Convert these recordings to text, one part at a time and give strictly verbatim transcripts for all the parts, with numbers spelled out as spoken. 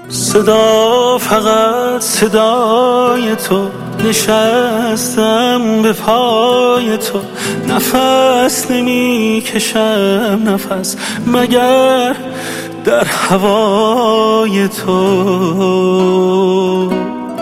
صدا فقط صدای تو، نشستم به پای تو، نفس نمی کشم نفس مگر در هوای تو.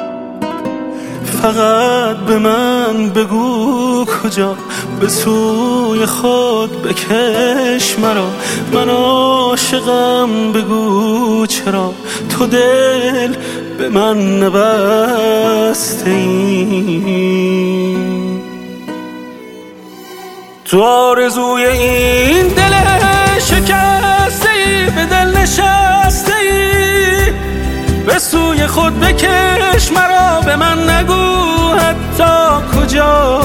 فقط به من بگو کجا، به سوی خود بکش مرا، من عاشقم بگو چرا تو دل به من نبسته ای. تو آرزوی این دل شکسته ای، به دل نشسته ای، به سوی خود بکش مرا، به من نگو حتی کجا،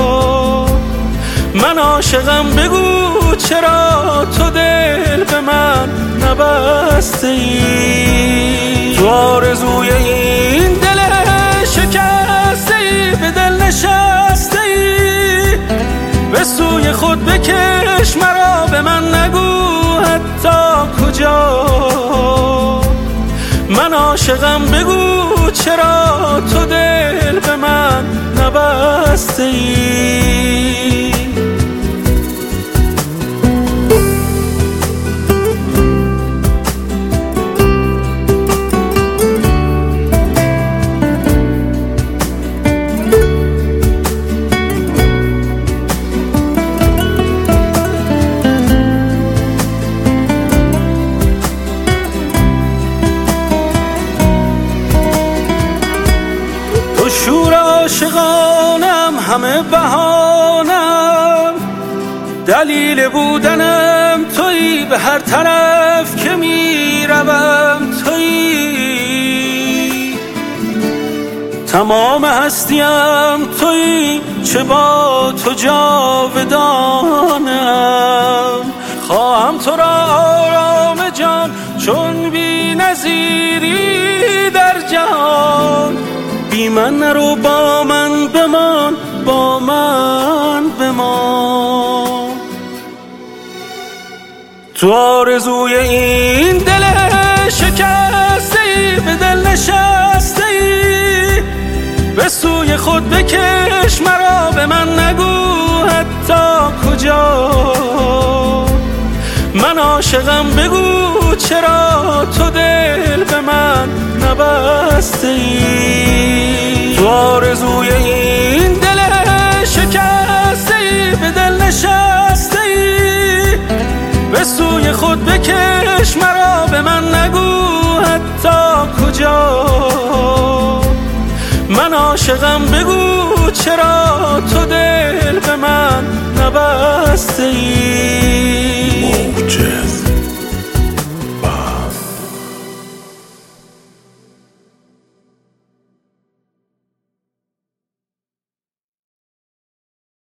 من عاشقم بگو چرا تو دل به من نبسته ای. تو آرزوی این دل شکسته ای، به دل نشسته ای، به سوی خود بکش مرا، به من نگو حتی کجا، من عاشقم بگو چرا تو دل به من نبسته ای. شور عاشقانم همه بهانم، دلیل بودنم تویی، به هر طرف که میروم تویی، تمام هستیم تویی، چه با تو جاودانم. خواهم تو را آرام جان، چون بی نظیری در جهان، بی من نرو با من بمان، با من بمان. تو آرزوی این دل شکسته ای، به دل نشسته ای، به سوی خود بکش مرا، به من نگو حتی کجا، من عاشقم بگو چرا تو دل به من نبسته ای. تو آرزوی این دل شکسته ای، به دل نشسته ای، به سوی خود بکش مرا، به من نگو حتی کجا، من عاشقم بگو چرا تو دل به من نبسته ای.